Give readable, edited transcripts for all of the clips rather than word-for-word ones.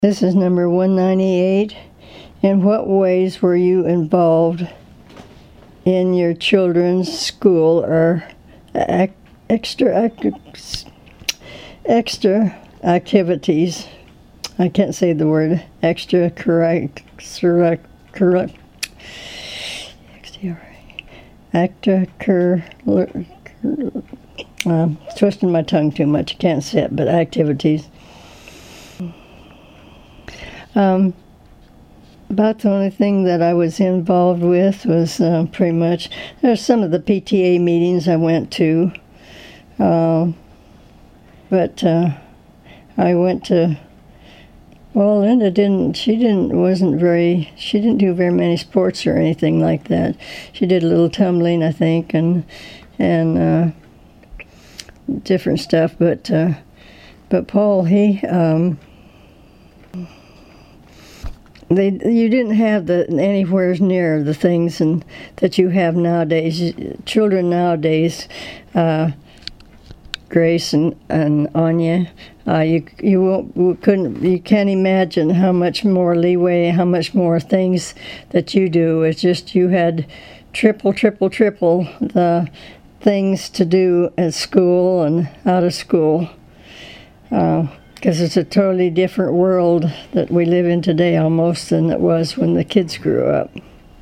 This is number 198. In what ways were you involved in your children's school or extra activities? I can't say the word twisting my tongue too much. I can't say it, but activities. About the only thing that I was involved with was pretty much, there's some of the PTA meetings I went to, but I went to, well, Linda she didn't do very many sports or anything like that. She did a little tumbling, I think, and different stuff, but Paul, you didn't have anywhere near the things that you have nowadays. Children nowadays, Grace and Anya, you can't imagine how much more leeway, how much more things that you do. It's just you had triple the things to do at school and out of school. Because it's a totally different world that we live in today almost than it was when the kids grew up.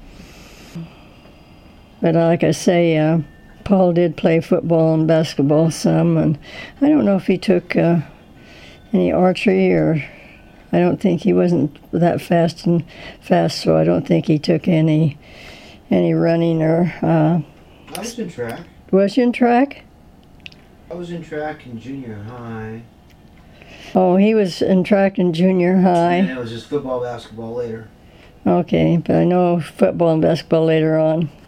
But like I say, Paul did play football and basketball some, and I don't know if he took any archery, or I don't think he wasn't that fast, so I don't think he took any running or... I was in track. Was you in track? I was in track in junior high. Oh, he was in track in junior high. And it was just football, basketball later. Okay, but I know football and basketball later on.